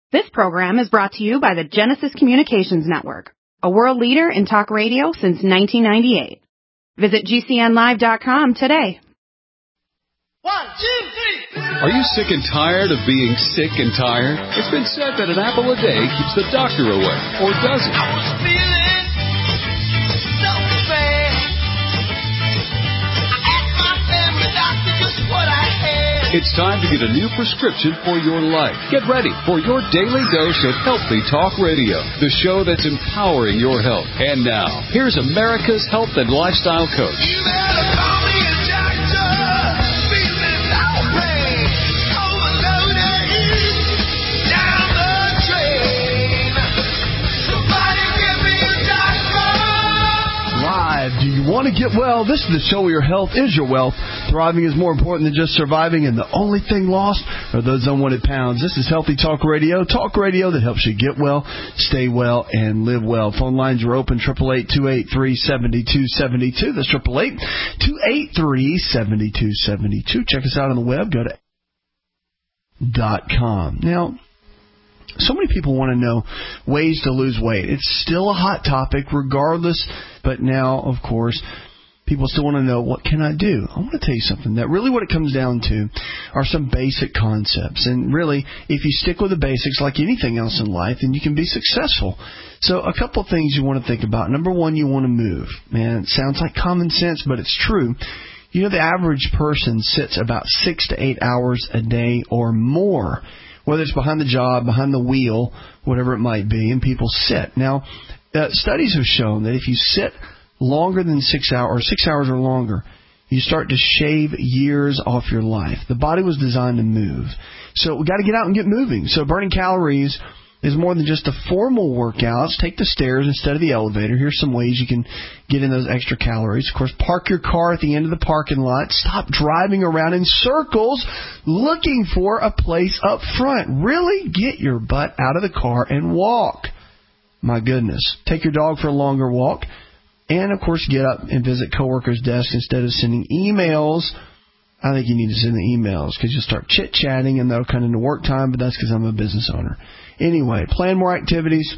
This program is brought to you by the Genesis Communications Network, a world leader in talk radio since 1998. Visit GCNlive.com today. 1, 2, 3. Are you sick and tired of being sick and tired? It's been said that an apple a day keeps the doctor away, or does it? I was feeling so bad. I asked my family doctor just what I had. It's time to get a new prescription for your life. Get ready for your daily dose of Healthy Talk Radio, the show that's empowering your health. And now, here's America's health and lifestyle coach. You better call me a doctor. Feeling no pain. Overloaded. Down the drain. Somebody give me a doctor. Live. Do you want to get well? This is the show where your health is your wealth. Thriving is more important than just surviving, and the only thing lost are those unwanted pounds. This is Healthy Talk Radio that helps you get well, stay well, and live well. Phone lines are open, 888-283-7272. That's 888-283-7272. Check us out on the web. Go to .com. Now, so many people want to know ways to lose weight. It's still a hot topic regardless, but now, of course, people still want to know, what can I do? I want to tell you something, that really what it comes down to are some basic concepts. And really, if you stick with the basics like anything else in life, then you can be successful. So a couple of things you want to think about. Number one, you want to move. Man, it sounds like common sense, but it's true. You know, the average person sits about 6 to 8 hours a day or more, whether it's behind the job, behind the wheel, whatever it might be, and people sit. Now, studies have shown that if you sit longer than 6 hours, or 6 hours or longer, you start to shave years off your life. The body was designed to move. So we got to get out and get moving. So burning calories is more than just the formal workouts. Take the stairs instead of the elevator. Here's some ways you can get in those extra calories. Of course, park your car at the end of the parking lot. Stop driving around in circles looking for a place up front. Really get your butt out of the car and walk. My goodness. Take your dog for a longer walk. And, of course, get up and visit coworkers' desks instead of sending emails. I think you need to send the emails because you'll start chit-chatting and that'll come into work time, but that's because I'm a business owner. Anyway, plan more activities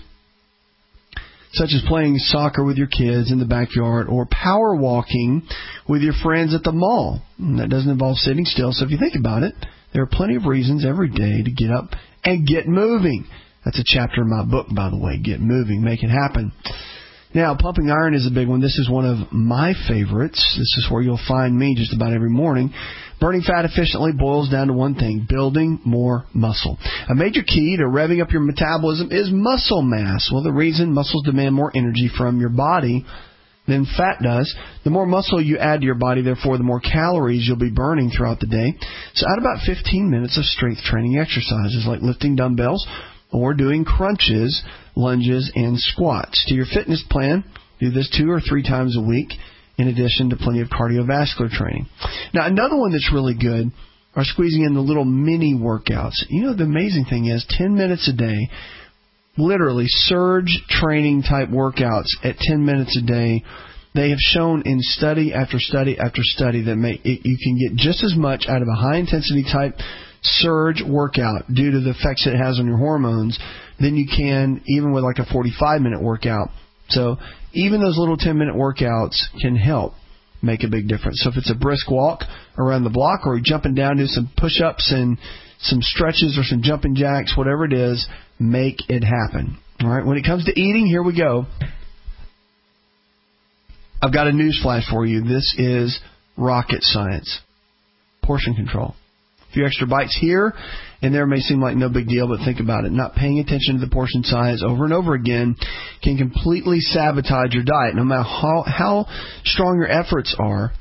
such as playing soccer with your kids in the backyard or power walking with your friends at the mall. And that doesn't involve sitting still, so if you think about it, there are plenty of reasons every day to get up and get moving. That's a chapter in my book, by the way, Get Moving, Make It Happen. Now, pumping iron is a big one. This is one of my favorites. This is where you'll find me just about every morning. Burning fat efficiently boils down to one thing, building more muscle. A major key to revving up your metabolism is muscle mass. Well, the reason muscles demand more energy from your body than fat does, the more muscle you add to your body, therefore, the more calories you'll be burning throughout the day. So add about 15 minutes of strength training exercises like lifting dumbbells or doing crunches, lunges, and squats. To your fitness plan, do this 2 or 3 times a week, in addition to plenty of cardiovascular training. Now, another one that's really good are squeezing in the little mini workouts. You know, the amazing thing is 10 minutes a day, literally surge training type workouts at 10 minutes a day. They have shown in study after study after study that you can get just as much out of a high-intensity type surge workout due to the effects it has on your hormones than you can even with like a 45-minute workout. So even those little 10-minute workouts can help make a big difference. So if it's a brisk walk around the block or you're jumping down to some push-ups and some stretches or some jumping jacks, whatever it is, make it happen. All right. When it comes to eating, here we go. I've got a news flash for you. This is rocket science. Portion control. A few extra bites here and there may seem like no big deal, but think about it. Not paying attention to the portion size over and over again can completely sabotage your diet. No matter how strong your efforts are,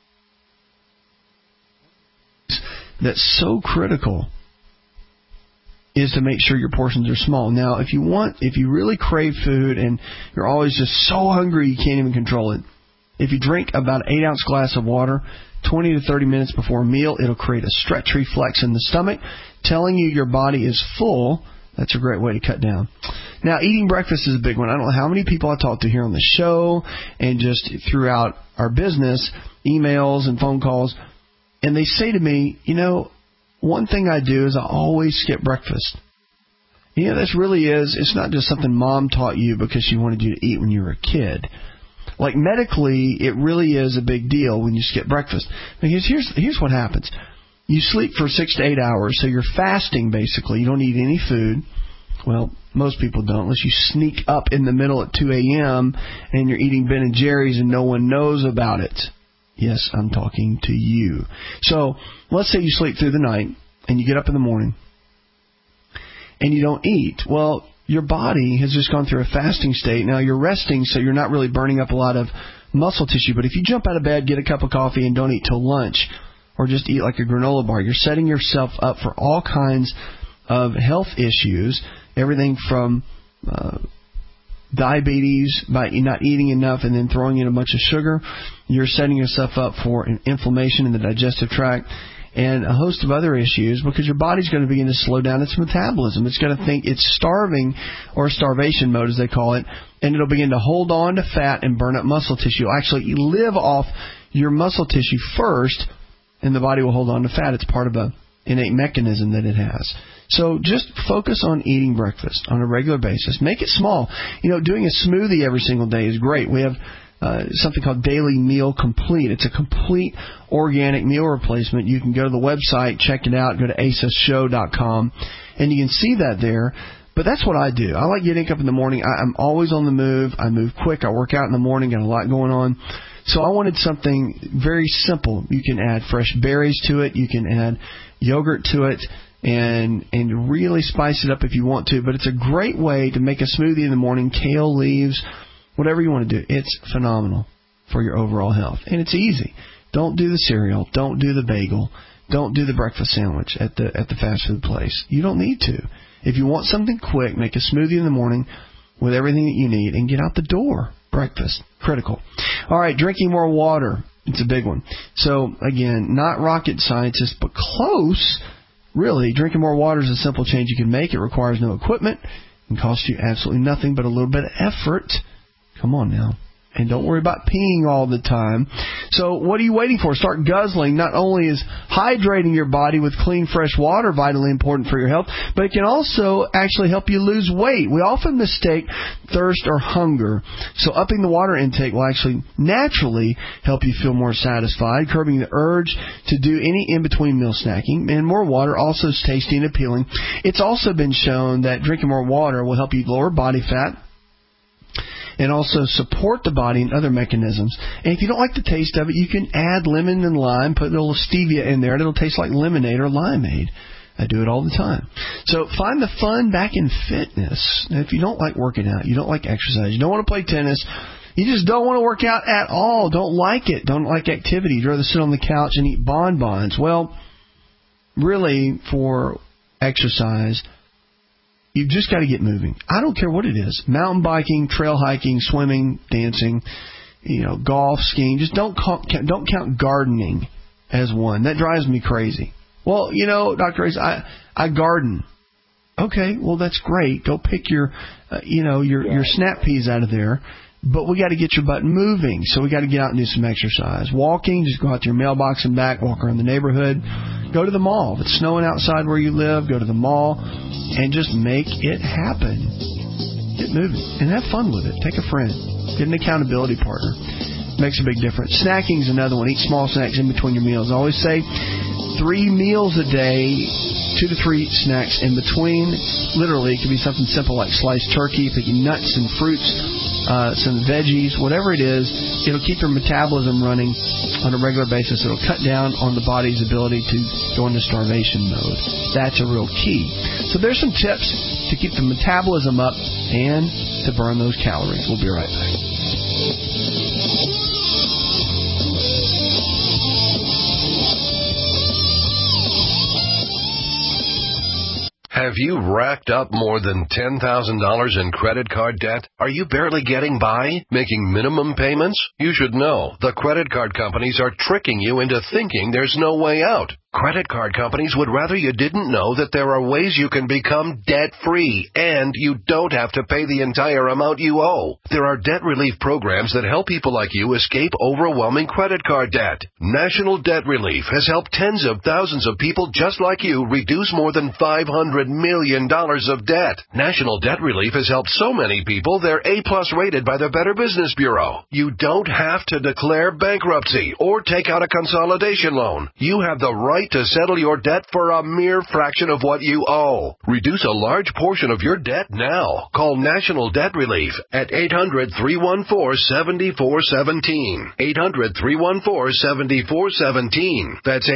that's so critical is to make sure your portions are small. Now, if you really crave food and you're always just so hungry you can't even control it, if you drink about an 8-ounce glass of water 20 to 30 minutes before a meal, it'll create a stretch reflex in the stomach, telling you your body is full. That's a great way to cut down. Now, eating breakfast is a big one. I don't know how many people I talk to here on the show and just throughout our business, emails and phone calls, and they say to me, one thing I do is I always skip breakfast. Yeah, this really is. It's not just something mom taught you because she wanted you to eat when you were a kid. Like medically, it really is a big deal when you skip breakfast. Because here's what happens. You sleep for 6 to 8 hours, so you're fasting basically. You don't eat any food. Well, most people don't, unless you sneak up in the middle at 2 a.m. and you're eating Ben and Jerry's and no one knows about it. Yes, I'm talking to you. So let's say you sleep through the night and you get up in the morning and you don't eat. Well, your body has just gone through a fasting state. Now you're resting, so you're not really burning up a lot of muscle tissue. But if you jump out of bed, get a cup of coffee, and don't eat till lunch, or just eat like a granola bar, you're setting yourself up for all kinds of health issues, everything from diabetes by not eating enough and then throwing in a bunch of sugar. You're setting yourself up for inflammation in the digestive tract and a host of other issues because your body's going to begin to slow down its metabolism. It's going to think it's starving, or starvation mode as they call it, and it'll begin to hold on to fat and burn up muscle tissue. You'll actually live off your muscle tissue first, and the body will hold on to fat. It's part of an innate mechanism that it has. So just focus on eating breakfast on a regular basis. Make it small. Doing a smoothie every single day is great. We have something called Daily Meal Complete. It's a complete organic meal replacement. You can go to the website, check it out, go to asashow.com, and you can see that there. But that's what I do. I like getting up in the morning. I'm always on the move. I move quick. I work out in the morning, got a lot going on. So I wanted something very simple. You can add fresh berries to it. You can add yogurt to it and really spice it up if you want to. But it's a great way to make a smoothie in the morning, kale, leaves, whatever you want to do. It's phenomenal for your overall health. And it's easy. Don't do the cereal. Don't do the bagel. Don't do the breakfast sandwich at the fast food place. You don't need to. If you want something quick, make a smoothie in the morning with everything that you need and get out the door. Breakfast, critical. All right, drinking more water. It's a big one. So, again, not rocket scientists, but close. Really, drinking more water is a simple change you can make. It requires no equipment and costs you absolutely nothing but a little bit of effort. Come on now. And don't worry about peeing all the time. So what are you waiting for? Start guzzling. Not only is hydrating your body with clean, fresh water vitally important for your health, but it can also actually help you lose weight. We often mistake thirst or hunger. So upping the water intake will actually naturally help you feel more satisfied, curbing the urge to do any in-between meal snacking. And more water also is tasty and appealing. It's also been shown that drinking more water will help you lower body fat and also support the body in other mechanisms. And if you don't like the taste of it, you can add lemon and lime, put a little stevia in there, and it'll taste like lemonade or limeade. I do it all the time. So find the fun back in fitness. Now, if you don't like working out, you don't like exercise, you don't want to play tennis, you just don't want to work out at all, don't like it, don't like activity, you'd rather sit on the couch and eat bonbons. Well, really, for exercise, you've just got to get moving. I don't care what it is. Mountain biking, trail hiking, swimming, dancing, golf, skiing. Just don't count gardening as one. That drives me crazy. Well, Dr. Ray's, I garden. Okay, well, that's great. Go pick your snap peas out of there. But we got to get your butt moving, so we got to get out and do some exercise. Walking, just go out to your mailbox and back, walk around the neighborhood. Go to the mall. If it's snowing outside where you live, go to the mall and just make it happen. Get moving and have fun with it. Take a friend. Get an accountability partner. Makes a big difference. Snacking's another one. Eat small snacks in between your meals. I always say 3 meals a day, 2 to 3 snacks in between. Literally, it could be something simple like sliced turkey, picking nuts and fruits, some veggies, whatever it is. It'll keep your metabolism running on a regular basis. It'll cut down on the body's ability to go into starvation mode. That's a real key. So there's some tips to keep the metabolism up and to burn those calories. We'll be right back. Have you racked up more than $10,000 in credit card debt? Are you barely getting by, making minimum payments? You should know the credit card companies are tricking you into thinking there's no way out. Credit card companies would rather you didn't know that there are ways you can become debt-free, and you don't have to pay the entire amount you owe. There are debt relief programs that help people like you escape overwhelming credit card debt. National Debt Relief has helped tens of thousands of people just like you reduce more than $500 million of debt. National Debt Relief has helped so many people they're A-plus rated by the Better Business Bureau. You don't have to declare bankruptcy or take out a consolidation loan. You have the right to settle your debt for a mere fraction of what you owe. Reduce a large portion of your debt now. Call National Debt Relief at 800-314-7417. 800-314-7417. That's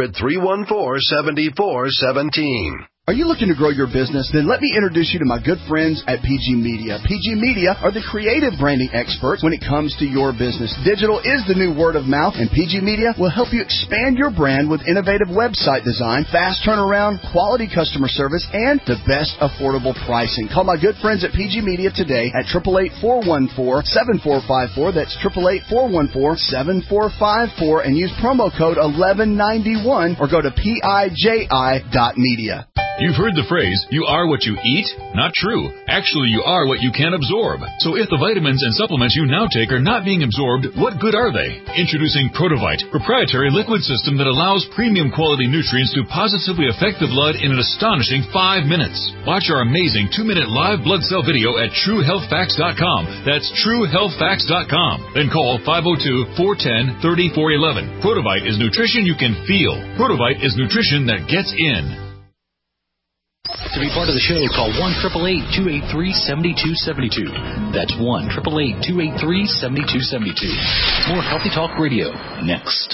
800-314-7417. Are you looking to grow your business? Then let me introduce you to my good friends at PG Media. PG Media are the creative branding experts when it comes to your business. Digital is the new word of mouth, and PG Media will help you expand your brand with innovative website design, fast turnaround, quality customer service, and the best affordable pricing. Call my good friends at PG Media today at 888-414-7454. That's 888-414-7454, and use promo code 1191 or go to PIJI.media. You've heard the phrase, you are what you eat? Not true. Actually, you are what you can absorb. So if the vitamins and supplements you now take are not being absorbed, what good are they? Introducing Protovite, proprietary liquid system that allows premium quality nutrients to positively affect the blood in an astonishing 5 minutes. Watch our amazing 2-minute live blood cell video at TrueHealthFacts.com. That's TrueHealthFacts.com. Then call 502-410-3411. Protovite is nutrition you can feel. Protovite is nutrition that gets in. To be part of the show, call 1-888-283-7272. That's 1-888-283-7272. More Healthy Talk Radio next.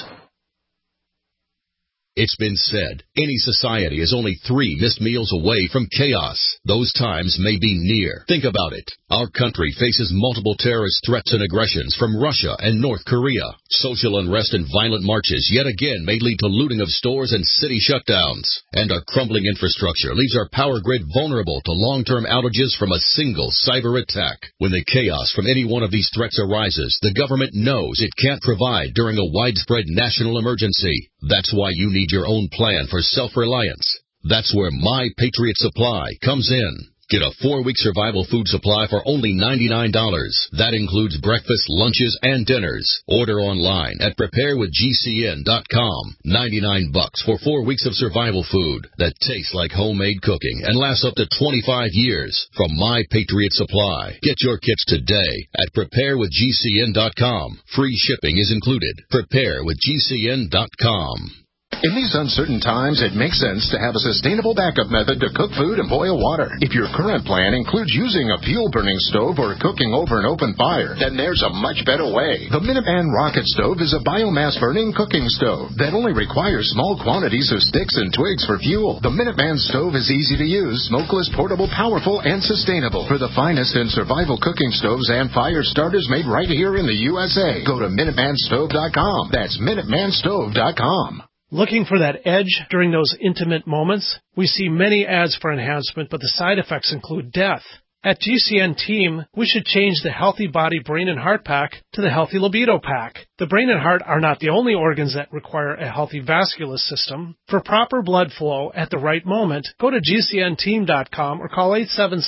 It's been said, any society is only 3 missed meals away from chaos. Those times may be near. Think about it. Our country faces multiple terrorist threats and aggressions from Russia and North Korea. Social unrest and violent marches yet again may lead to looting of stores and city shutdowns. And our crumbling infrastructure leaves our power grid vulnerable to long-term outages from a single cyber attack. When the chaos from any one of these threats arises, the government knows it can't provide during a widespread national emergency. That's why you need your own plan for self-reliance. That's where My Patriot Supply comes in. Get a 4-week survival food supply for only $99. That includes breakfast, lunches, and dinners. Order online at preparewithgcn.com. $99 for 4 weeks of survival food that tastes like homemade cooking and lasts up to 25 years from My Patriot Supply. Get your kits today at preparewithgcn.com. Free shipping is included. Preparewithgcn.com. In these uncertain times, it makes sense to have a sustainable backup method to cook food and boil water. If your current plan includes using a fuel-burning stove or cooking over an open fire, then there's a much better way. The Minuteman Rocket Stove is a biomass-burning cooking stove that only requires small quantities of sticks and twigs for fuel. The Minuteman Stove is easy to use, smokeless, portable, powerful, and sustainable. For the finest in survival cooking stoves and fire starters made right here in the USA, go to MinutemanStove.com. That's MinutemanStove.com. Looking for that edge during those intimate moments? We see many ads for enhancement, but the side effects include death. At GCN Team, we should change the Healthy Body, Brain, and Heart Pack to the Healthy Libido Pack. The brain and heart are not the only organs that require a healthy vascular system. For proper blood flow at the right moment, go to GCNteam.com or call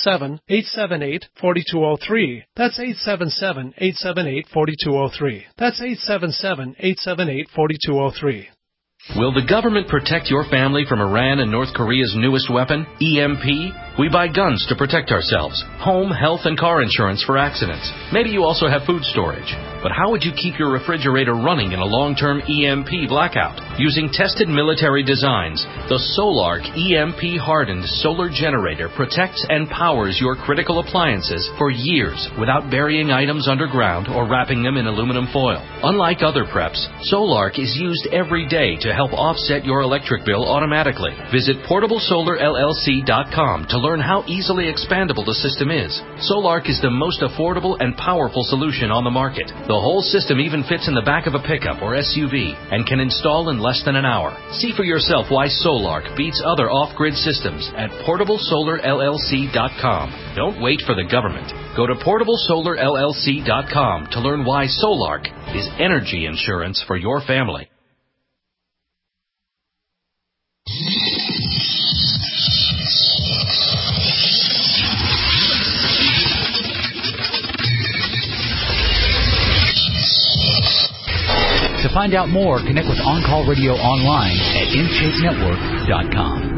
877-878-4203. That's 877-878-4203. That's 877-878-4203. Will the government protect your family from Iran and North Korea's newest weapon, EMP? We buy guns to protect ourselves, home, health, and car insurance for accidents. Maybe you also have food storage. But how would you keep your refrigerator running in a long-term EMP blackout? Using tested military designs, the Solark EMP-hardened solar generator protects and powers your critical appliances for years without burying items underground or wrapping them in aluminum foil. Unlike other preps, Solark is used every day to help offset your electric bill automatically. Visit PortableSolarLLC.com to learn how easily expandable the system is. Solark is the most affordable and powerful solution on the market. The whole system even fits in the back of a pickup or SUV and can install in less than an hour. See for yourself why Solark beats other off-grid systems at PortableSolarLLC.com. Don't wait for the government. Go to PortableSolarLLC.com to learn why Solark is energy insurance for your family. find out more, connect with On Call Radio online at InShapeNetwork.com.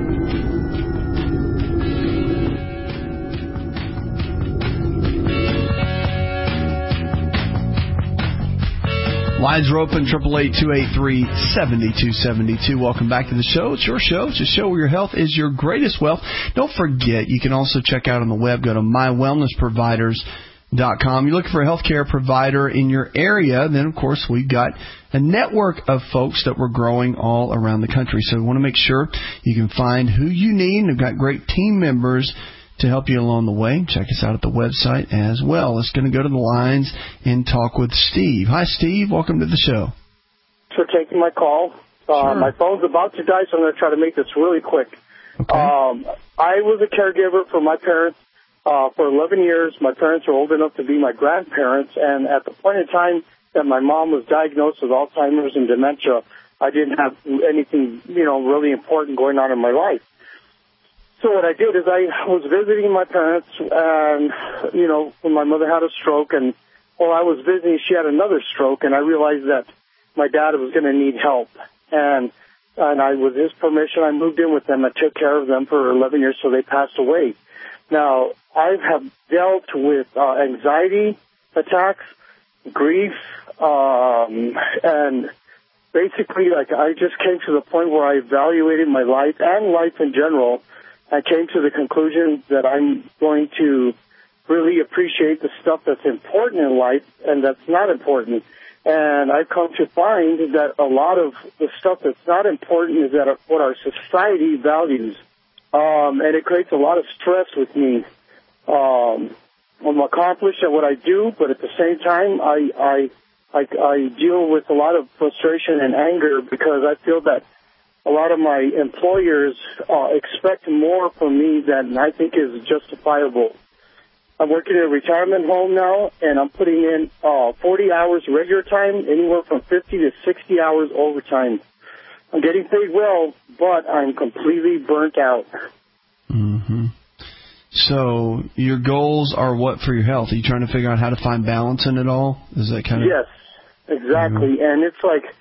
Lines are open, 888-283-7272. Welcome back to the show. It's your show. It's a show where your health is your greatest wealth. Don't forget, you can also check out on the web. Go to mywellnessproviders.com. You're looking for a healthcare provider in your area. Then, of course, we've got a network of folks that we're growing all around the country. So we want to make sure you can find who you need. We've got great team members to help you along the way. Check us out at the website as well. Let's going to go to the lines and talk with Steve. Hi, Steve. Welcome to the show. Thanks for taking my call. Sure. My phone's about to die, so I'm going to try to make this really quick. Okay. I was a caregiver for my parents for 11 years. My parents were old enough to be my grandparents, and at the point in time that my mom was diagnosed with Alzheimer's and dementia, I didn't have anything, really important going on in my life. So what I did is I was visiting my parents, and, when my mother had a stroke, and while I was visiting, she had another stroke, and I realized that my dad was going to need help. And with his permission, I moved in with them. I took care of them for 11 years, so they passed away. Now, I have dealt with anxiety attacks, grief, and basically, I just came to the point where I evaluated my life and life in general. I came to the conclusion that I'm going to really appreciate the stuff that's important in life and that's not important. And I've come to find that a lot of the stuff that's not important is that what our society values. And it creates a lot of stress with me. I'm accomplished at what I do, but at the same time, I deal with a lot of frustration and anger because I feel that a lot of my employers expect more from me than I think is justifiable. I'm working in a retirement home now, and I'm putting in 40 hours regular time, anywhere from 50 to 60 hours overtime. I'm getting paid well, but I'm completely burnt out. Mm-hmm. So your goals are what for your health? Are you trying to figure out how to find balance in it all? Is that kind of... Yes, exactly. And it's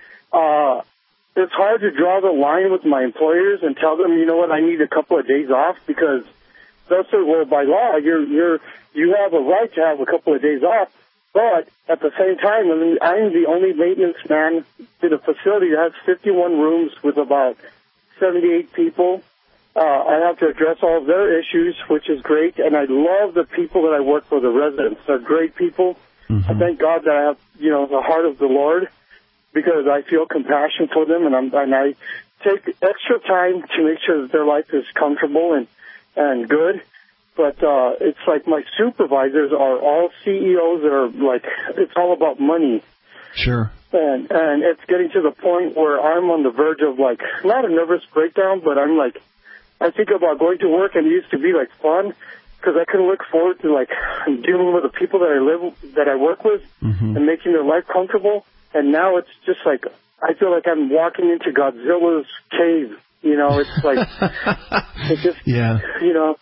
it's hard to draw the line with my employers and tell them, you know what, I need a couple of days off, because they'll say, well, by law, you have a right to have a couple of days off. But at the same time, I'm the only maintenance man in a facility that has 51 rooms with about 78 people. I have to address all of their issues, which is great. And I love the people that I work for, the residents. They're great people. Mm-hmm. I thank God that I have, the heart of the Lord, because I feel compassion for them, and I take extra time to make sure that their life is comfortable and good. But it's like my supervisors are all CEOs that are it's all about money. Sure. And it's getting to the point where I'm on the verge of not a nervous breakdown, but I think about going to work, and it used to be fun, because I can look forward to dealing with the people that I work with, mm-hmm. and making their life comfortable. And now it's just I feel like I'm walking into Godzilla's cave. It's it's just, yeah. Yeah.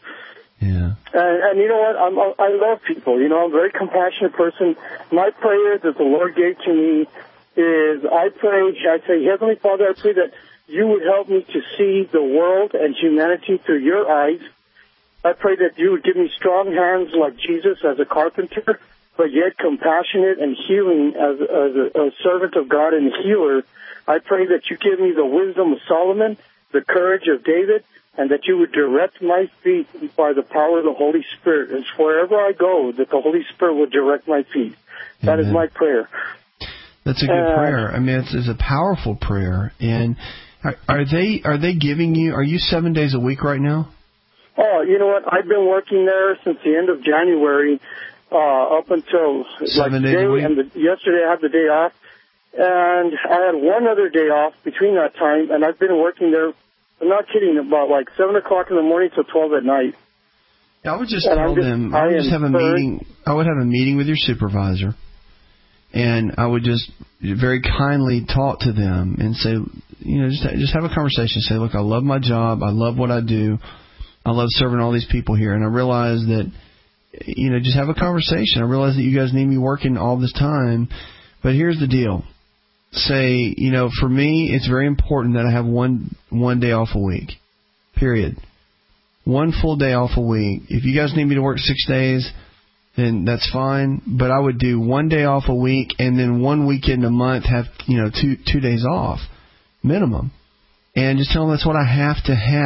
And you know what? I love people. I'm a very compassionate person. My prayer that the Lord gave to me is I say, Heavenly Father, I pray that you would help me to see the world and humanity through your eyes. I pray that you would give me strong hands like Jesus as a carpenter, but yet compassionate and healing as a servant of God and a healer. I pray that you give me the wisdom of Solomon, the courage of David, and that you would direct my feet by the power of the Holy Spirit. And wherever I go, that the Holy Spirit will direct my feet. That is my prayer. That's a good prayer. I mean, it's a powerful prayer. And are they giving you? Are you 7 days a week right now? Oh, you know what? I've been working there since the end of January. Up until 7 days a week? And yesterday I had the day off, and I had one other day off between that time, and I've been working there, I'm not kidding, about 7 o'clock in the morning till 12 at night. I would just tell them, I would have a meeting with your supervisor, and I would just very kindly talk to them and say, just have a conversation. Say, look, I love my job, I love what I do, I love serving all these people here, and I realize that, just have a conversation. I realize that you guys need me working all this time, but here's the deal. say, for me, it's very important that I have one day off a week, period. One full day off a week. If you guys need me to work 6 days, then that's fine. But I would do 1 day off a week and then 1 weekend a month have, 2 days off minimum. And just tell them that's what I have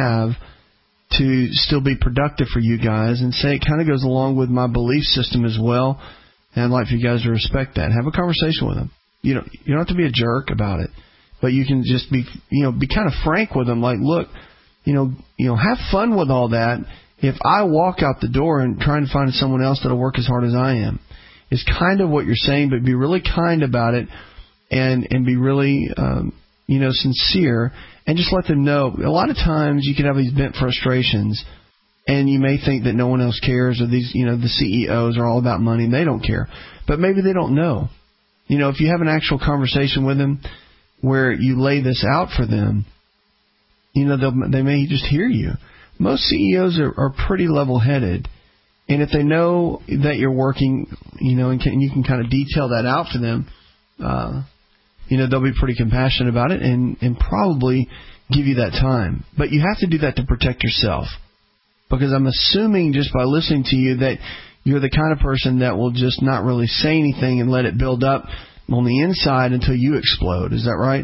to still be productive for you guys, and say it kind of goes along with my belief system as well. And I'd like for you guys to respect that. Have a conversation with them. You don't have to be a jerk about it, but you can just be kind of frank with them. Like, look, have fun with all that. If I walk out the door and try to find someone else that'll work as hard as I am, is kind of what you're saying, but be really kind about it and be really, sincere, and just let them know. A lot of times you can have these vent frustrations, and you may think that no one else cares, or these, the CEOs are all about money and they don't care. But maybe they don't know. If you have an actual conversation with them where you lay this out for them, they may just hear you. Most CEOs are pretty level-headed. And if they know that you're working, and you can kind of detail that out for them, they'll be pretty compassionate about it and probably give you that time. But you have to do that to protect yourself. Because I'm assuming just by listening to you that you're the kind of person that will just not really say anything and let it build up on the inside until you explode. Is that right?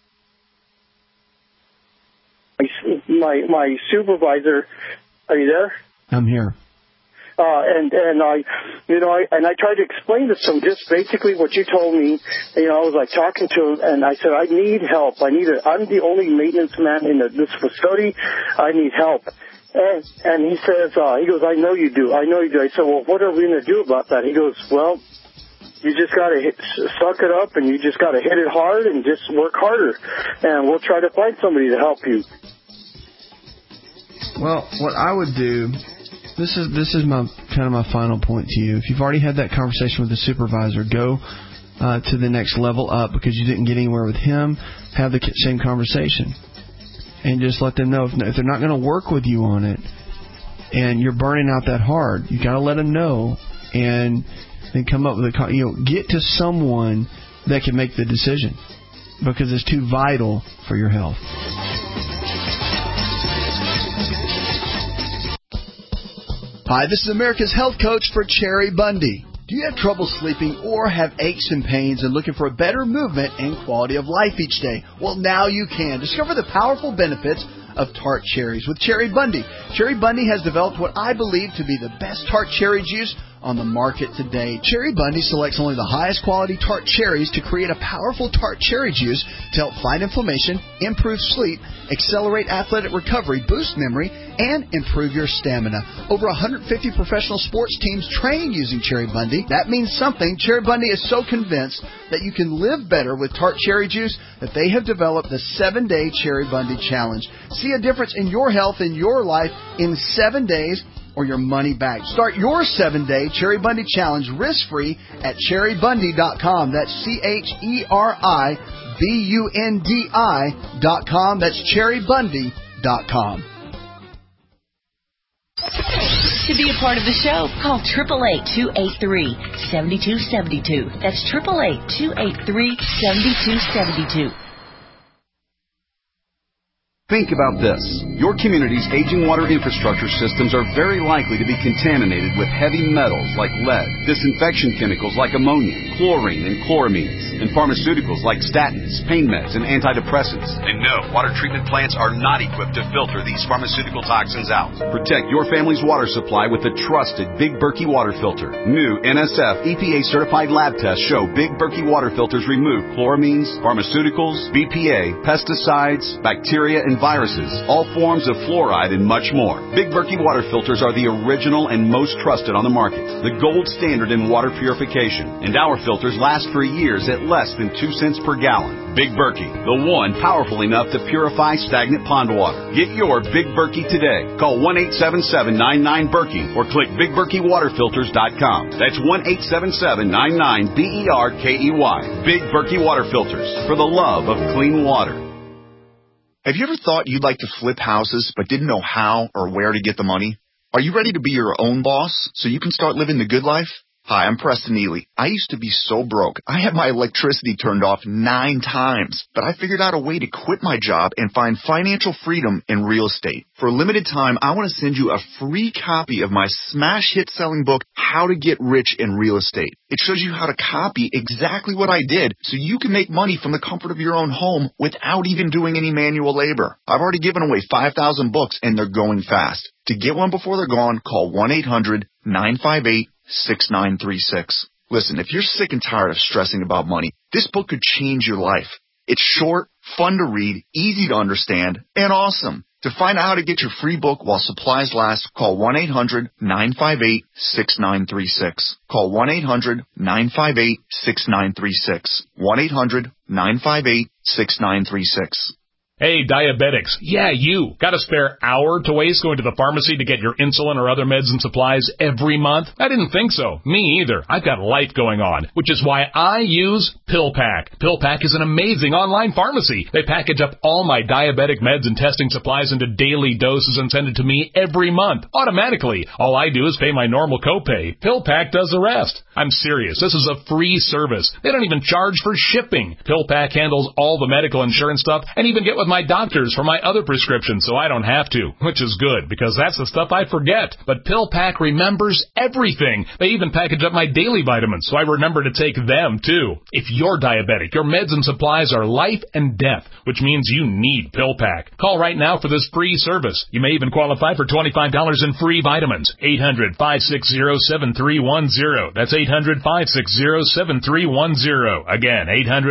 My supervisor, are you there? I'm here. And I tried to explain this to him, just basically what you told me. I was like talking to him, and I said, I need help. I'm the only maintenance man in this facility. I need help. And he says, he goes, I know you do. I said, well, what are we going to do about that? He goes, well, you just got to suck it up, and you just got to hit it hard and just work harder. And we'll try to find somebody to help you. Well, what I would do, this is my final point to you. If you've already had that conversation with the supervisor, go to the next level up because you didn't get anywhere with him. Have the same conversation. And just let them know if they're not going to work with you on it and you're burning out that hard, you got to let them know and then come up with get to someone that can make the decision because it's too vital for your health. Hi, this is America's Health Coach for Cherry Bundy. Do you have trouble sleeping or have aches and pains and looking for a better movement and quality of life each day? Well, now you can. Discover the powerful benefits of tart cherries with Cherry Bundy. Cherry Bundy has developed what I believe to be the best tart cherry juice on the market today. Cherry Bundy selects only the highest quality tart cherries to create a powerful tart cherry juice to help fight inflammation, improve sleep, accelerate athletic recovery, boost memory, and improve your stamina. Over 150 professional sports teams train using Cherry Bundy. That means something. Cherry Bundy is so convinced that you can live better with tart cherry juice that they have developed the 7-Day Cherry Bundy Challenge. See a difference in your health and your life in 7 days or your money back. Start your 7-Day Cherry Bundy Challenge risk-free at cherrybundy.com. That's CHERIBUNDI.com. That's cherrybundy.com. To be a part of the show, call 888-283-7272. That's 888-283-7272. Think about this. Your community's aging water infrastructure systems are very likely to be contaminated with heavy metals like lead, disinfection chemicals like ammonia, chlorine and chloramines, and pharmaceuticals like statins, pain meds, and antidepressants. And no, water treatment plants are not equipped to filter these pharmaceutical toxins out. Protect your family's water supply with the trusted Big Berkey water filter. New NSF EPA-certified lab tests show Big Berkey water filters remove chloramines, pharmaceuticals, BPA, pesticides, bacteria, and viruses, all forms of fluoride, and much more. Big Berkey water filters are the original and most trusted on the market, the gold standard in water purification, and our filters last for years at less than 2 cents per gallon. Big Berkey, the one powerful enough to purify stagnant pond water. Get your Big Berkey today. Call 1-877-99-BERKEY or click BigBerkeyWaterFilters.com. That's 1-877-99-BERKEY. Big Berkey Water Filters, for the love of clean water. Have you ever thought you'd like to flip houses but didn't know how or where to get the money? Are you ready to be your own boss so you can start living the good life? Hi, I'm Preston Neely. I used to be so broke. I had my electricity turned off 9 times, but I figured out a way to quit my job and find financial freedom in real estate. For a limited time, I want to send you a free copy of my smash hit selling book, How to Get Rich in Real Estate. It shows you how to copy exactly what I did so you can make money from the comfort of your own home without even doing any manual labor. I've already given away 5,000 books and they're going fast. To get one before they're gone, call 1-800-958-6936. Listen, if you're sick and tired of stressing about money, this book could change your life. It's short, fun to read, easy to understand, and awesome. To find out how to get your free book while supplies last, call 1-800-958-6936. Call 1-800-958-6936. 1-800-958-6936. Hey, diabetics. Yeah, you. Got a spare hour to waste going to the pharmacy to get your insulin or other meds and supplies every month? I didn't think so. Me either. I've got life going on, which is why I use PillPack. PillPack is an amazing online pharmacy. They package up all my diabetic meds and testing supplies into daily doses and send it to me every month, automatically. All I do is pay my normal copay. PillPack does the rest. I'm serious. This is a free service. They don't even charge for shipping. PillPack handles all the medical insurance stuff and even get with my doctors for my other prescriptions so I don't have to, which is good because that's the stuff I forget. But PillPack remembers everything. They even package up my daily vitamins so I remember to take them too. If you're diabetic, your meds and supplies are life and death, which means you need PillPack. Call right now for this free service. You may even qualify for $25 in free vitamins. 800-560-7310. That's 800-560-7310. Again,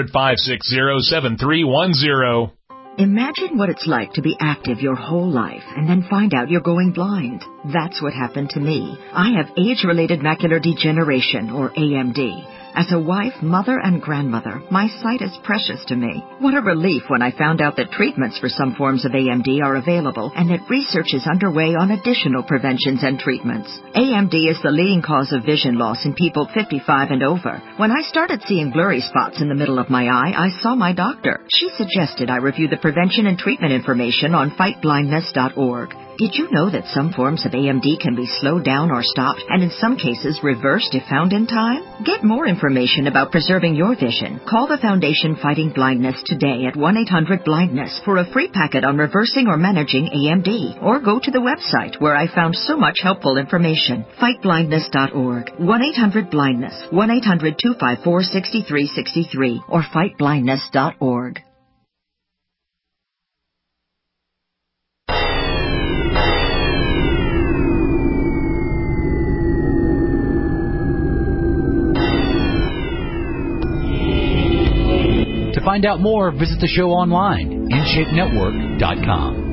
800-560-7310. Imagine what it's like to be active your whole life and then find out you're going blind. That's what happened to me. I have age-related macular degeneration, or AMD. As a wife, mother, and grandmother, my sight is precious to me. What a relief when I found out that treatments for some forms of AMD are available and that research is underway on additional preventions and treatments. AMD is the leading cause of vision loss in people 55 and over. When I started seeing blurry spots in the middle of my eye, I saw my doctor. She suggested I review the prevention and treatment information on fightblindness.org. Did you know that some forms of AMD can be slowed down or stopped, and in some cases reversed if found in time? Get more information about preserving your vision. Call the Foundation Fighting Blindness today at 1-800-BLINDNESS for a free packet on reversing or managing AMD. Or go to the website where I found so much helpful information. Fightblindness.org. 1-800-BLINDNESS. 1-800-254-6363. Or fightblindness.org. To find out more, visit the show online, InShapeNetwork.com.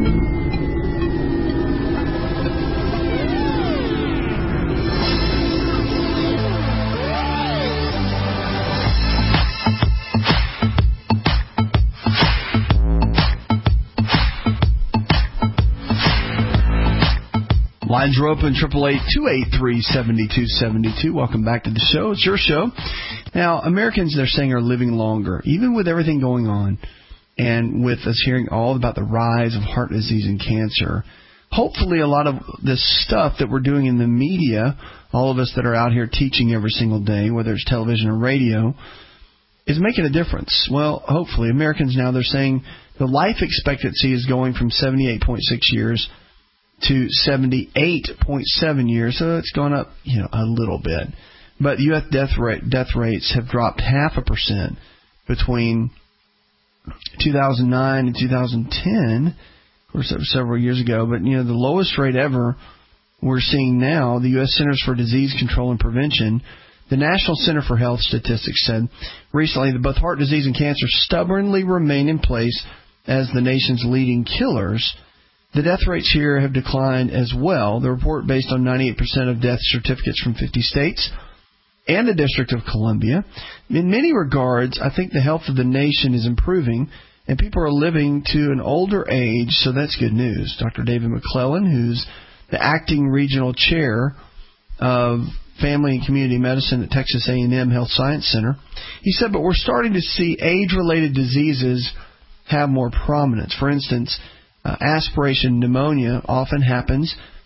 Lines are open, 888-283-7272. Welcome back to the show. It's your show. Now, Americans, they're saying, are living longer, even with everything going on, and with us hearing all about the rise of heart disease and cancer. Hopefully, a lot of this stuff that we're doing in the media, all of us that are out here teaching every single day, whether it's television or radio, is making a difference. Well, hopefully, Americans now, they're saying the life expectancy is going from 78.6 years to 78.7 years, so it's gone up, a little bit. But U.S. death rates have dropped 0.5% between 2009 and 2010. Of course, that was several years ago. But, the lowest rate ever we're seeing now, the U.S. Centers for Disease Control and Prevention, the National Center for Health Statistics said recently that both heart disease and cancer stubbornly remain in place as the nation's leading killers. The death rates here have declined as well. The report, based on 98% of death certificates from 50 states and the District of Columbia. In many regards, I think the health of the nation is improving, and people are living to an older age, so that's good news. Dr. David McClellan, who's the acting regional chair of Family and Community Medicine at Texas A&M Health Science Center, he said, but we're starting to see age-related diseases have more prominence. For instance, aspiration pneumonia often happens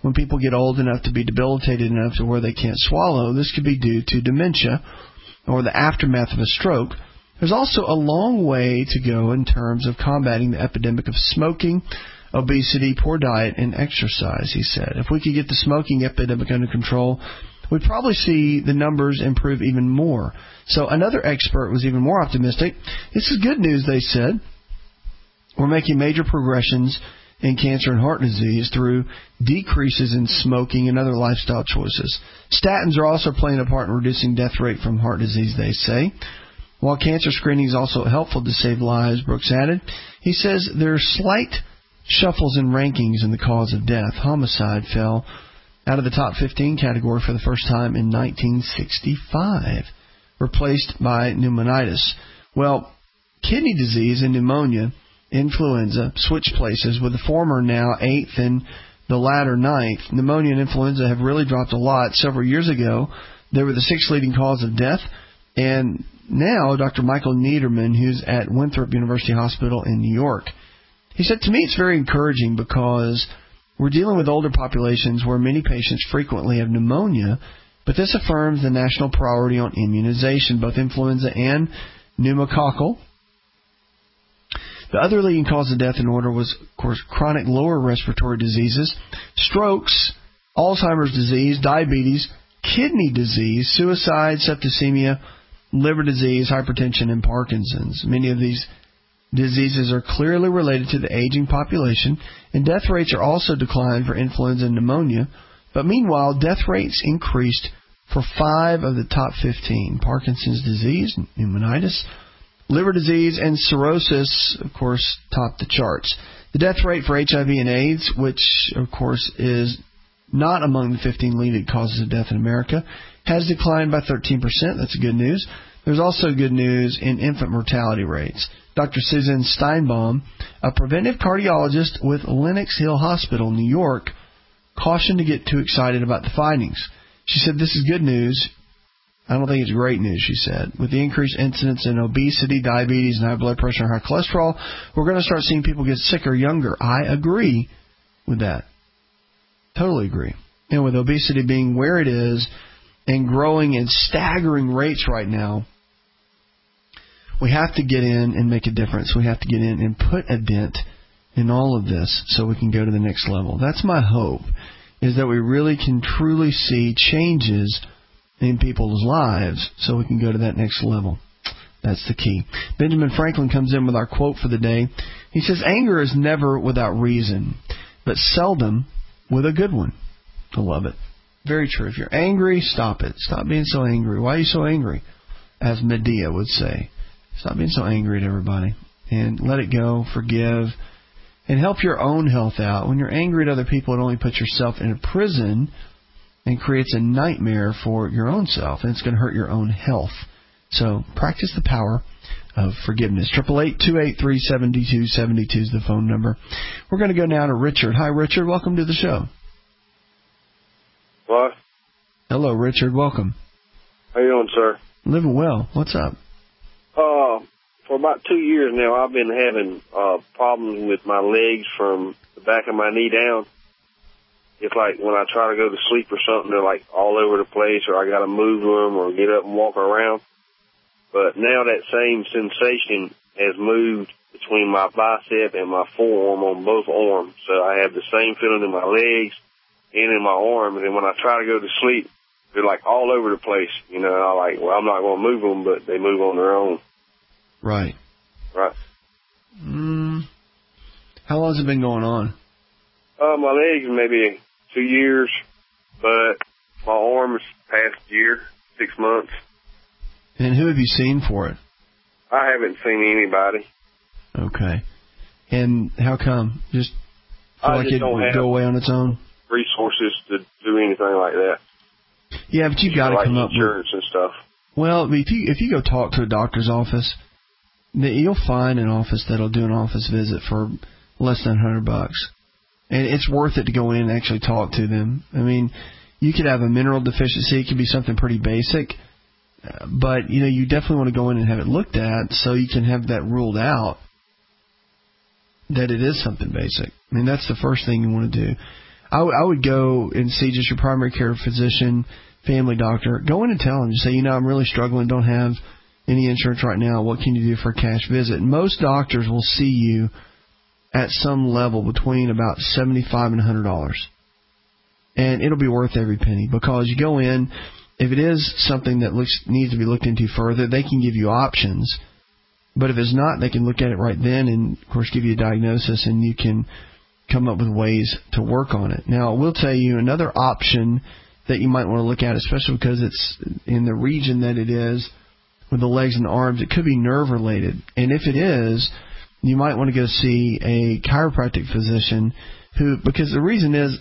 when people get old enough to be debilitated enough to where they can't swallow, this could be due to dementia or the aftermath of a stroke. There's also a long way to go in terms of combating the epidemic of smoking, obesity, poor diet, and exercise, he said. If we could get the smoking epidemic under control, we'd probably see the numbers improve even more. So another expert was even more optimistic. This is good news, they said. We're making major progressions in cancer and heart disease through decreases in smoking and other lifestyle choices. Statins are also playing a part in reducing death rate from heart disease, they say. While cancer screening is also helpful to save lives, Brooks added, he says there are slight shuffles in rankings in the cause of death. Homicide fell out of the top 15 category for the first time in 1965, replaced by pneumonitis. Well, kidney disease and pneumonia, influenza, switch places, with the former now 8th and the latter 9th. Pneumonia and influenza have really dropped a lot. Several years ago, they were the 6th leading cause of death. And now, Dr. Michael Niederman, who's at Winthrop University Hospital in New York, he said, to me it's very encouraging because we're dealing with older populations where many patients frequently have pneumonia, but this affirms the national priority on immunization, both influenza and pneumococcal. The other leading cause of death in order was, of course, chronic lower respiratory diseases, strokes, Alzheimer's disease, diabetes, kidney disease, suicide, septicemia, liver disease, hypertension, and Parkinson's. Many of these diseases are clearly related to the aging population, and death rates are also declined for influenza and pneumonia. But meanwhile, death rates increased for 5 of the top 15. Parkinson's disease, pneumonitis, liver disease, and cirrhosis, of course, topped the charts. The death rate for HIV and AIDS, which, of course, is not among the 15 leading causes of death in America, has declined by 13%. That's good news. There's also good news in infant mortality rates. Dr. Susan Steinbaum, a preventive cardiologist with Lenox Hill Hospital in New York, cautioned to get too excited about the findings. She said, this is good news. I don't think it's great news, she said. With the increased incidence in obesity, diabetes, and high blood pressure and high cholesterol, we're going to start seeing people get sicker younger. I agree with that. Totally agree. And with obesity being where it is and growing in staggering rates right now, we have to get in and make a difference. We have to get in and put a dent in all of this so we can go to the next level. That's my hope, is that we really can truly see changes in people's lives so we can go to that next level. That's the key. Benjamin Franklin comes in with our quote for the day. He says, anger is never without reason, but seldom with a good one. I love it. Very true. If you're angry, stop it. Stop being so angry. Why are you so angry? As Medea would say. Stop being so angry at everybody. And let it go. Forgive. And help your own health out. When you're angry at other people, it only puts yourself in a prison and creates a nightmare for your own self. And it's going to hurt your own health. So practice the power of forgiveness. 888-283-7272 is the phone number. We're going to go now to Richard. Hi, Richard. Welcome to the show. What? Hello, Richard. Welcome. How you doing, sir? Living well. What's up? For about 2 years now, I've been having problems with my legs from the back of my knee down. It's like when I try to go to sleep or something, they're like all over the place, or I got to move them or get up and walk around. But now that same sensation has moved between my bicep and my forearm on both arms. So I have the same feeling in my legs and in my arm. And then when I try to go to sleep, they're like all over the place. You know, I'm like, well, I'm not going to move them, but they move on their own. Right. Right. How long has it been going on? My legs, maybe 2 years, but my arms past year, 6 months. And who have you seen for it? I haven't seen anybody. Okay. And how come? Just feel like it would go away on its own? Resources to do anything like that. Yeah, but you've got to come up with insurance and stuff. Well, if you go talk to a doctor's office, you'll find an office that'll do an office visit for less than $100, and it's worth it to go in and actually talk to them. I mean, you could have a mineral deficiency; it could be something pretty basic, but you definitely want to go in and have it looked at so you can have that ruled out that it is something basic. I mean, that's the first thing you want to do. I would go and see just your primary care physician, family doctor. Go in and tell them. Just say, I'm really struggling, don't have any insurance right now. What can you do for a cash visit? And most doctors will see you at some level between about $75 and $100. And it'll be worth every penny, because you go in, if it is something that needs to be looked into further, they can give you options. But if it's not, they can look at it right then and, of course, give you a diagnosis, and you can come up with ways to work on it. Now, we'll tell you another option that you might want to look at, especially because it's in the region that it is with the legs and the arms. It could be nerve-related. And if it is, you might want to go see a chiropractic physician because the reason is,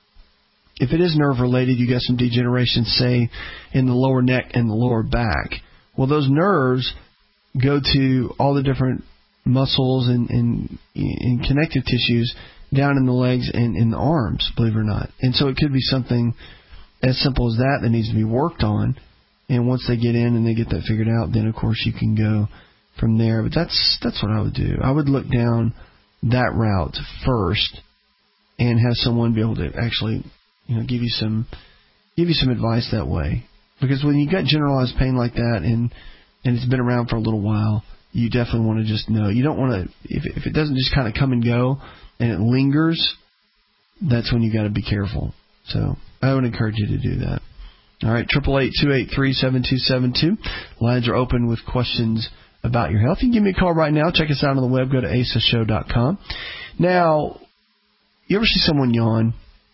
if it is nerve-related, you got some degeneration, say, in the lower neck and the lower back. Well, those nerves go to all the different muscles and connective tissues down in the legs and in the arms, believe it or not. And so it could be something as simple as that needs to be worked on. And once they get in and they get that figured out, then, of course, you can go from there. But that's what I would do. I would look down that route first and have someone be able to actually give you some advice that way. Because when you got generalized pain like that and it's been around for a little while, you definitely want to just know. You don't want to, if it doesn't just kind of come and go and it lingers, that's when you got to be careful. So I would encourage you to do that. All right, 888-283-7272. Lines are open with questions about your health. You can give me a call right now. Check us out on the web. Go to asashow.com. Now, you ever see someone yawn?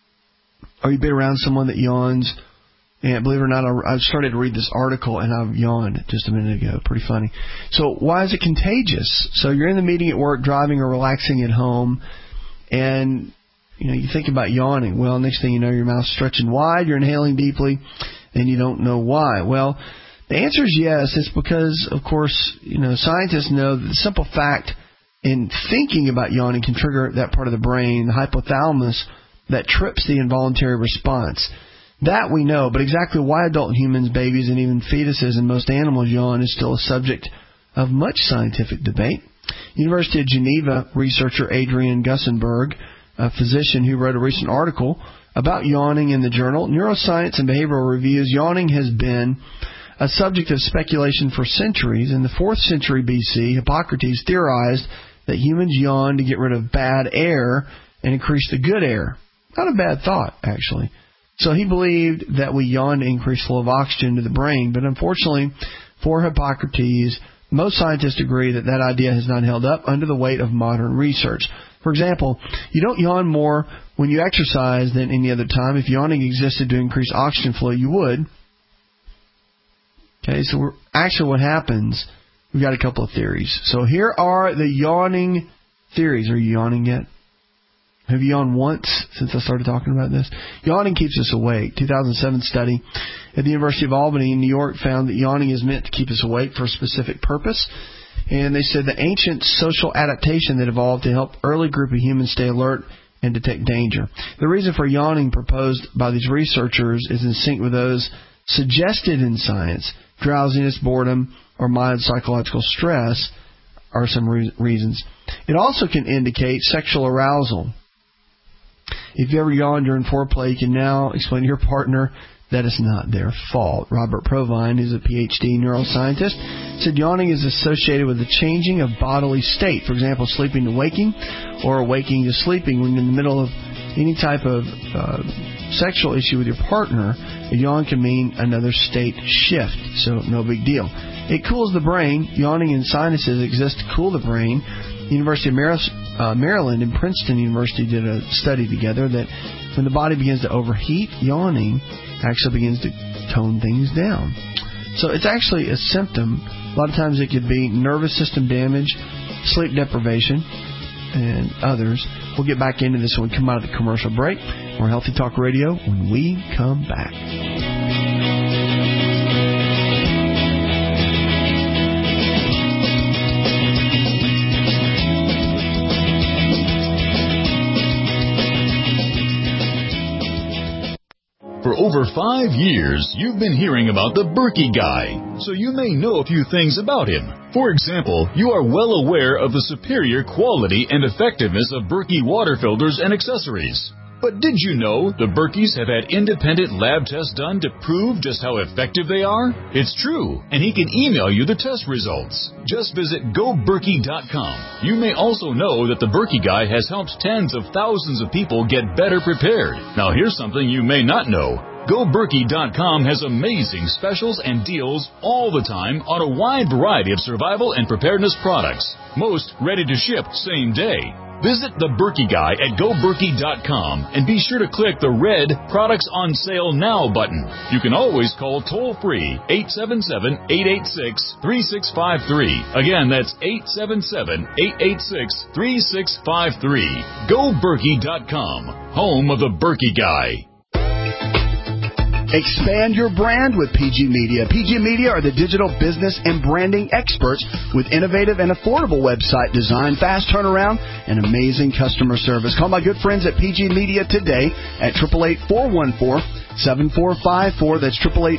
Or you've been around someone that yawns? And believe it or not, I started to read this article and I've yawned just a minute ago. Pretty funny. So why is it contagious? So you're in the meeting at work, driving or relaxing at home, and you think about yawning. Well, next thing you know, your mouth's stretching wide, you're inhaling deeply, and you don't know why. Well, the answer is yes. It's because, of course, scientists know that the simple fact in thinking about yawning can trigger that part of the brain, the hypothalamus, that trips the involuntary response. That we know, but exactly why adult humans, babies, and even fetuses and most animals yawn is still a subject of much scientific debate. University of Geneva researcher Adrian Gussenberg, a physician who wrote a recent article about yawning in the journal Neuroscience and Behavioral Reviews, yawning has been a subject of speculation for centuries. In the 4th century BC, Hippocrates theorized that humans yawn to get rid of bad air and increase the good air. Not a bad thought, actually. So he believed that we yawn to increase flow of oxygen to the brain, but unfortunately for Hippocrates, most scientists agree that that idea has not held up under the weight of modern research. For example, you don't yawn more when you exercise than any other time. If yawning existed to increase oxygen flow, you would. Okay, so actually what happens, we've got a couple of theories. So here are the yawning theories. Are you yawning yet? Have you yawned once since I started talking about this? Yawning keeps us awake. 2007 study at the University of Albany in New York found that yawning is meant to keep us awake for a specific purpose. And they said the ancient social adaptation that evolved to help early group of humans stay alert and detect danger. The reason for yawning proposed by these researchers is in sync with those suggested in science. Drowsiness, boredom, or mild psychological stress are some reasons. It also can indicate sexual arousal. If you ever yawn during foreplay, you can now explain to your partner that it's not their fault. Robert Provine, who's a PhD neuroscientist, said yawning is associated with the changing of bodily state. For example, sleeping to waking or waking to sleeping. When you're in the middle of any type of sexual issue with your partner, a yawn can mean another state shift, so no big deal. It cools the brain. Yawning and sinuses exist to cool the brain. The University of Maryland and Princeton University did a study together that when the body begins to overheat, yawning actually begins to tone things down. So it's actually a symptom. A lot of times it could be nervous system damage, sleep deprivation, and others. We'll get back into this when we come out of the commercial break. More Healthy Talk Radio when we come back. For over 5 years, you've been hearing about the Berkey Guy, so you may know a few things about him. For example, you are well aware of the superior quality and effectiveness of Berkey water filters and accessories. But did you know the Berkeys have had independent lab tests done to prove just how effective they are? It's true, and he can email you the test results. Just visit GoBerkey.com. You may also know that the Berkey Guy has helped tens of thousands of people get better prepared. Now here's something you may not know. GoBerkey.com has amazing specials and deals all the time on a wide variety of survival and preparedness products. Most ready to ship same day. Visit the Berkey Guy at GoBerkey.com and be sure to click the red Products on Sale Now button. You can always call toll-free 877-886-3653. Again, that's 877-886-3653. GoBerkey.com, home of the Berkey Guy. Expand your brand with PG Media. PG Media are the digital business and branding experts with innovative and affordable website design, fast turnaround, and amazing customer service. Call my good friends at PG Media today at 888-414-7454. That's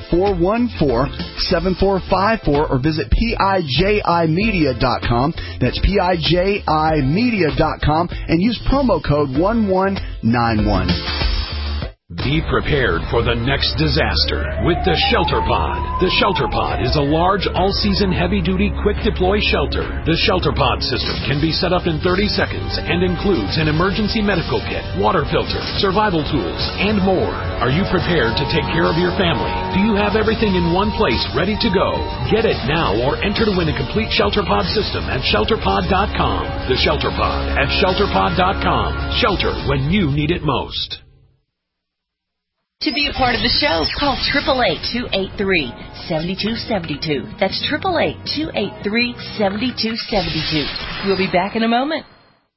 888-414-7454, or visit PIJImedia.com. That's PIJImedia.com, and use promo code 1191. Be prepared for the next disaster with the Shelter Pod. The Shelter Pod is a large, all-season, heavy-duty, quick-deploy shelter. The Shelter Pod system can be set up in 30 seconds and includes an emergency medical kit, water filter, survival tools, and more. Are you prepared to take care of your family? Do you have everything in one place ready to go? Get it now or enter to win a complete Shelter Pod system at ShelterPod.com. The Shelter Pod at ShelterPod.com. Shelter when you need it most. To be a part of the show, call 888-283-7272. That's 888-283-7272. We'll be back in a moment.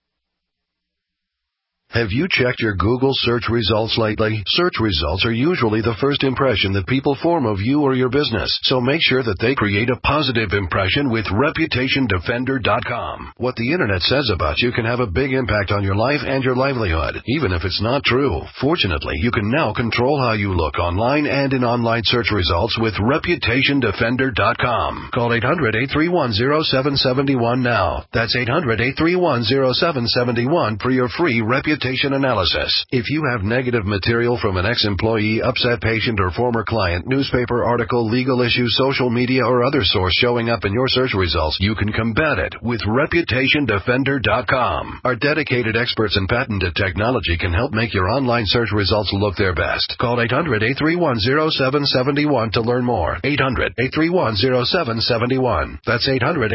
Have you checked your Google search results lately? Search results are usually the first impression that people form of you or your business, so make sure that they create a positive impression with ReputationDefender.com. What the Internet says about you can have a big impact on your life and your livelihood, even if it's not true. Fortunately, you can now control how you look online and in online search results with ReputationDefender.com. Call 800-831-0771 now. That's 800-831-0771 for your free reputation analysis. If you have negative material from an ex-employee, upset patient, or former client, newspaper article, legal issue, social media, or other source showing up in your search results, you can combat it with ReputationDefender.com. Our dedicated experts in patented technology can help make your online search results look their best. Call 800-831-0771 to learn more. 800-831-0771. That's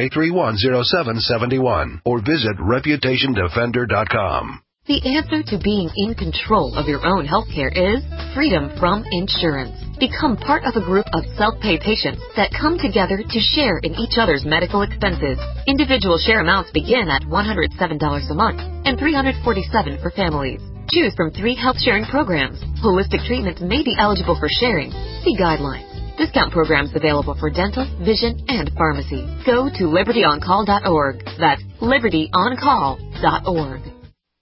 800-831-0771. Or visit ReputationDefender.com. The answer to being in control of your own healthcare is freedom from insurance. Become part of a group of self-pay patients that come together to share in each other's medical expenses. Individual share amounts begin at $107 a month and $347 for families. Choose from 3 health-sharing programs. Holistic treatments may be eligible for sharing. See guidelines. Discount programs available for dental, vision, and pharmacy. Go to LibertyOnCall.org. That's LibertyOnCall.org.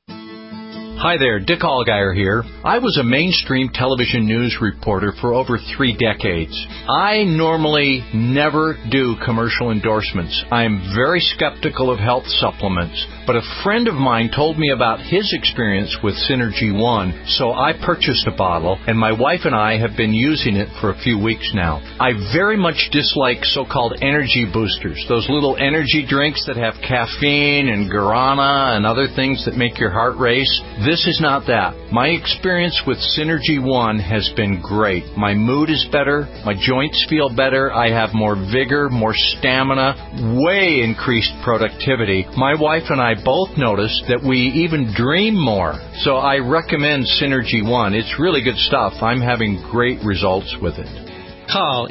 Hi there, Dick Allgaier here. I was a mainstream television news reporter for over 3 decades. I normally never do commercial endorsements. I am very skeptical of health supplements, but a friend of mine told me about his experience with Synergy One, so I purchased a bottle, and my wife and I have been using it for a few weeks now. I very much dislike so-called energy boosters, those little energy drinks that have caffeine and guarana and other things that make your heart race. This is not that. My experience with Synergy One has been great. My mood is better. My joints feel better. I have more vigor, more stamina, way increased productivity. My wife and I both noticed that we even dream more. So I recommend Synergy One. It's really good stuff. I'm having great results with it. Call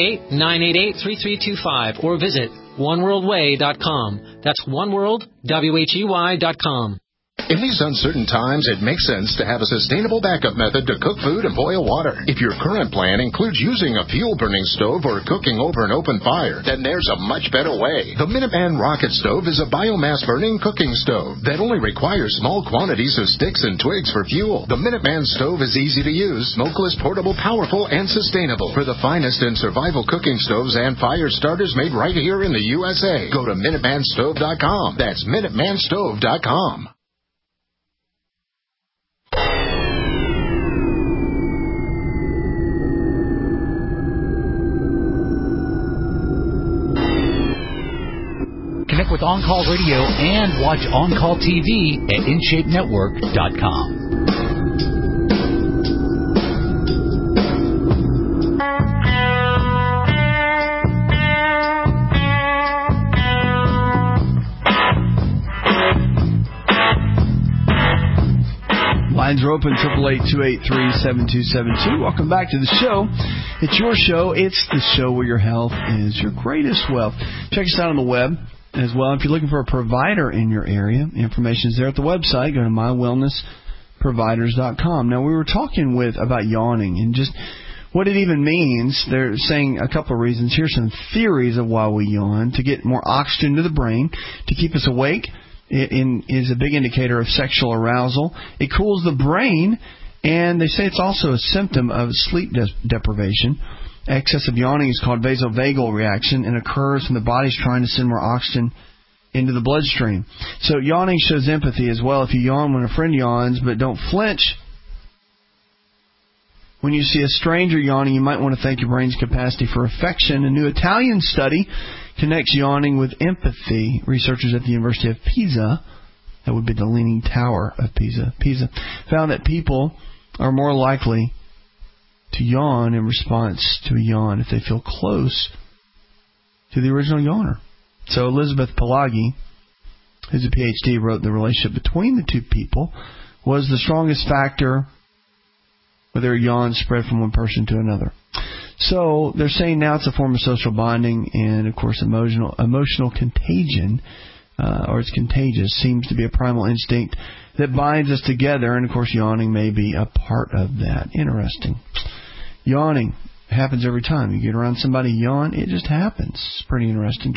888-988-3325 or visit oneworldway.com. That's oneworldwhey.com. In these uncertain times, it makes sense to have a sustainable backup method to cook food and boil water. If your current plan includes using a fuel-burning stove or cooking over an open fire, then there's a much better way. The Minuteman Rocket Stove is a biomass-burning cooking stove that only requires small quantities of sticks and twigs for fuel. The Minuteman Stove is easy to use, smokeless, portable, powerful, and sustainable. For the finest in survival cooking stoves and fire starters made right here in the USA, go to MinutemanStove.com. That's MinutemanStove.com. with On Call Radio and watch On Call TV at InShapeNetwork.com. Lines are open, 888-283-7272. Welcome back to the show. It's your show. It's the show where your health is your greatest wealth. Check us out on the web as well. If you're looking for a provider in your area, information is there at the website. Go to mywellnessproviders.com. Now, we were talking about yawning and just what it even means. They're saying a couple of reasons. Here's some theories of why we yawn: to get more oxygen to the brain, to keep us awake. It is a big indicator of sexual arousal. It cools the brain, and they say it's also a symptom of sleep deprivation. Excessive yawning is called vasovagal reaction and occurs when the body's trying to send more oxygen into the bloodstream. So yawning shows empathy as well. If you yawn when a friend yawns, but don't flinch when you see a stranger yawning, you might want to thank your brain's capacity for affection. A new Italian study connects yawning with empathy. Researchers at the University of Pisa, that would be the Leaning Tower of Pisa, found that people are more likely to yawn in response to a yawn if they feel close to the original yawner. So Elizabeth Pelagi, who's a PhD, wrote the relationship between the two people was the strongest factor whether a yawn spread from one person to another. So they're saying now it's a form of social bonding, and of course emotional contagion, or it's contagious, seems to be a primal instinct that binds us together, and of course yawning may be a part of that. Interesting. Yawning happens every time. You get around somebody, yawn, it just happens. It's pretty interesting.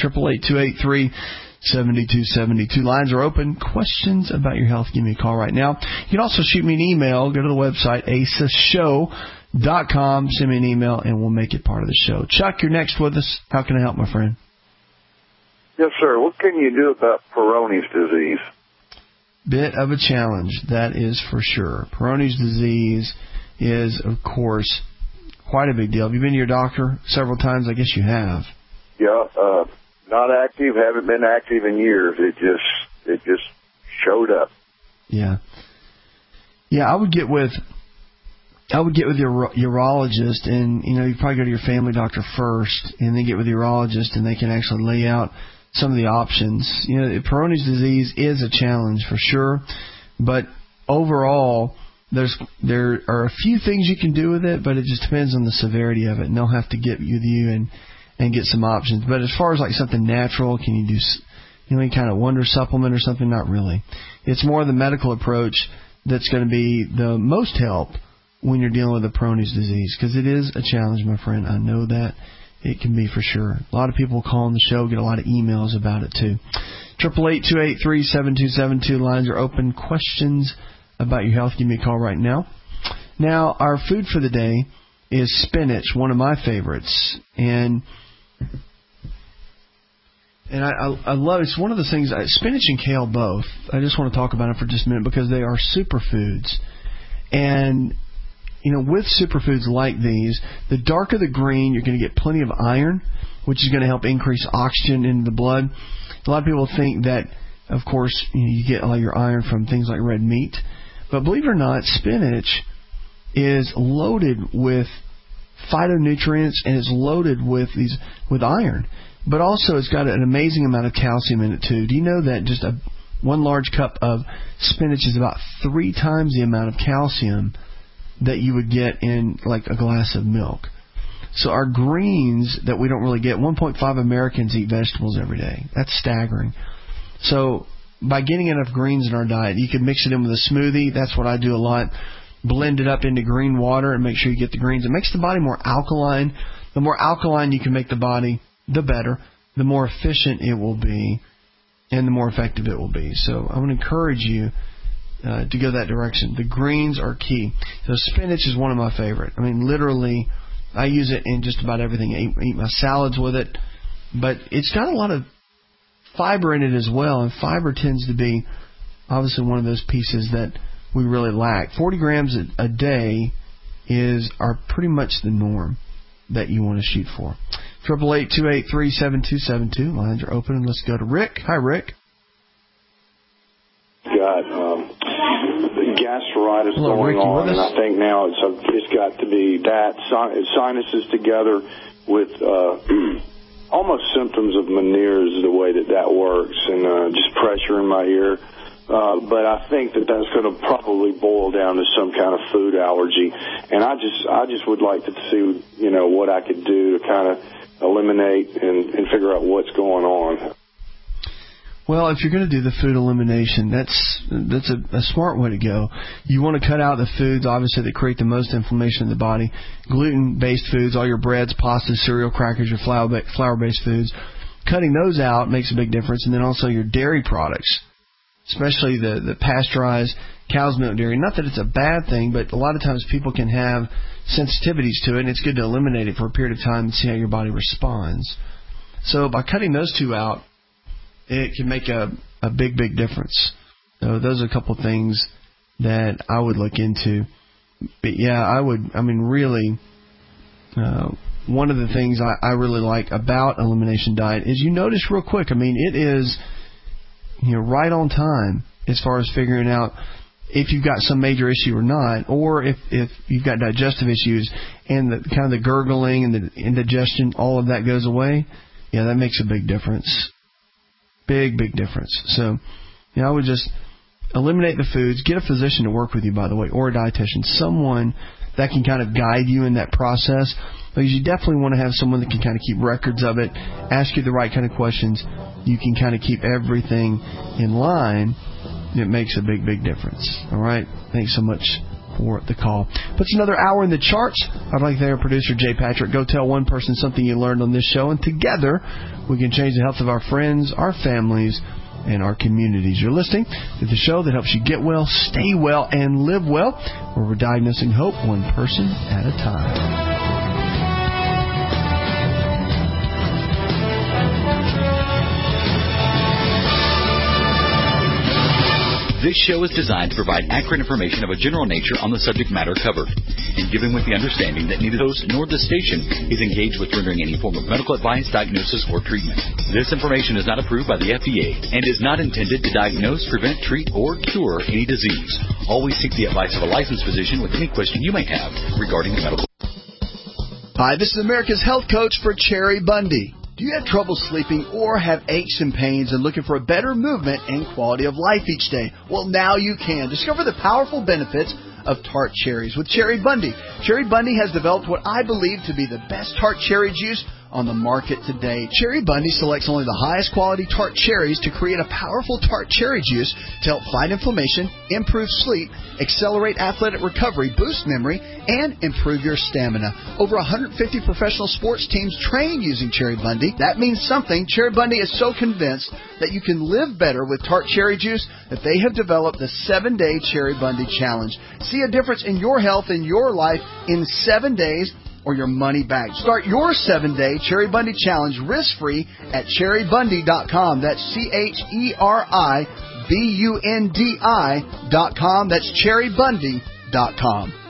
888-283-7272. Lines are open. Questions about your health, give me a call right now. You can also shoot me an email. Go to the website, asashow.com. Send me an email, and we'll make it part of the show. Chuck, you're next with us. How can I help, my friend? Yes, sir. What can you do about Peyronie's disease? Bit of a challenge, that is for sure. Peyronie's disease is, of course, quite a big deal. Have you been to your doctor several times? I guess you have. Yeah, not active. Haven't been active in years. It just showed up. Yeah. I would get with your urologist, and you probably go to your family doctor first, and then get with the urologist, and they can actually lay out some of the options. Peyronie's disease is a challenge for sure, but overall, there are a few things you can do with it, but it just depends on the severity of it, and they'll have to get with you and get some options. But as far as like something natural, can you do any kind of wonder supplement or something? Not really. It's more the medical approach that's going to be the most help when you're dealing with the Peyronie's disease, because it is a challenge, my friend. I know that. It can be for sure. A lot of people call on the show, get a lot of emails about it too. 888-283-7272. Lines are open. Questions about your health, give me a call right now. Now, our food for the day is spinach, one of my favorites. And I love it. It's one of the things, spinach and kale both. I just want to talk about it for just a minute because they are superfoods. And, with superfoods like these, the darker the green, you're going to get plenty of iron, which is going to help increase oxygen in the blood. A lot of people think that, of course, you get all your iron from things like red meat. But believe it or not, spinach is loaded with phytonutrients and it's loaded with iron. But also it's got an amazing amount of calcium in it too. Do you know that just one large cup of spinach is about 3 times the amount of calcium that you would get in like a glass of milk? So our greens that we don't really get, 1.5 Americans eat vegetables every day. That's staggering. So by getting enough greens in our diet, you can mix it in with a smoothie. That's what I do a lot. Blend it up into green water and make sure you get the greens. It makes the body more alkaline. The more alkaline you can make the body, the better. The more efficient it will be and the more effective it will be. So I want to encourage you to go that direction. The greens are key. So spinach is one of my favorite. I mean, literally, I use it in just about everything. I eat my salads with it. But it's got a lot of fiber in it as well, and fiber tends to be obviously one of those pieces that we really lack. 40 grams a day are pretty much the norm that you want to shoot for. 888-283-7272. Lines are open, and let's go to Rick. Hi, Rick. Got gastritis going on, and I think now it's got to be that sinuses together with almost symptoms of Meniere's is the way that works, and just pressure in my ear. But I think that's going to probably boil down to some kind of food allergy, and I just would like to see what I could do to kind of eliminate and figure out what's going on. Well, if you're going to do the food elimination, that's a smart way to go. You want to cut out the foods, obviously, that create the most inflammation in the body. Gluten-based foods, all your breads, pastas, cereal, crackers, your flour-based foods. Cutting those out makes a big difference. And then also your dairy products, especially the pasteurized cow's milk dairy. Not that it's a bad thing, but a lot of times people can have sensitivities to it, and it's good to eliminate it for a period of time and see how your body responds. So by cutting those two out, it can make a big, big difference. So those are a couple of things that I would look into. But yeah, really, one of the things I really like about elimination diet is you notice real quick. It is, right on time as far as figuring out if you've got some major issue or not, or if you've got digestive issues and the kind of the gurgling and the indigestion, all of that goes away. Yeah, that makes a big difference. Big, big difference. So, I would just eliminate the foods. Get a physician to work with you, by the way, or a dietitian, someone that can kind of guide you in that process. Because you definitely want to have someone that can kind of keep records of it, ask you the right kind of questions. You can kind of keep everything in line. It makes a big, big difference. All right? Thanks so much for the call. Puts another hour in the charts. I'd like to thank our producer, Jay Patrick. Go tell one person something you learned on this show, and together we can change the health of our friends, our families, and our communities. You're listening to the show that helps you get well, stay well, and live well, where we're diagnosing hope one person at a time. This show is designed to provide accurate information of a general nature on the subject matter covered, and given with the understanding that neither the host nor the station is engaged with rendering any form of medical advice, diagnosis, or treatment. This information is not approved by the FDA and is not intended to diagnose, prevent, treat, or cure any disease. Always seek the advice of a licensed physician with any question you may have regarding the medical. Hi, this is America's health coach for Cherry Bundy. Do you have trouble sleeping or have aches and pains and looking for a better movement and quality of life each day? Well, now you can. Discover the powerful benefits of tart cherries with Cherry Bundy. Cherry Bundy has developed what I believe to be the best tart cherry juice on the market today. Cherry Bundy selects only the highest quality tart cherries to create a powerful tart cherry juice to help fight inflammation, improve sleep, accelerate athletic recovery, boost memory, and improve your stamina. Over 150 professional sports teams train using Cherry Bundy. That means something. Cherry Bundy is so convinced that you can live better with tart cherry juice that they have developed the 7-Day Cherry Bundy Challenge. See a difference in your health and your life in 7 days, or your money back. Start your 7-Day Cherry Bundy Challenge risk-free at cherrybundy.com. That's CherryBundi.com. That's cherrybundy.com.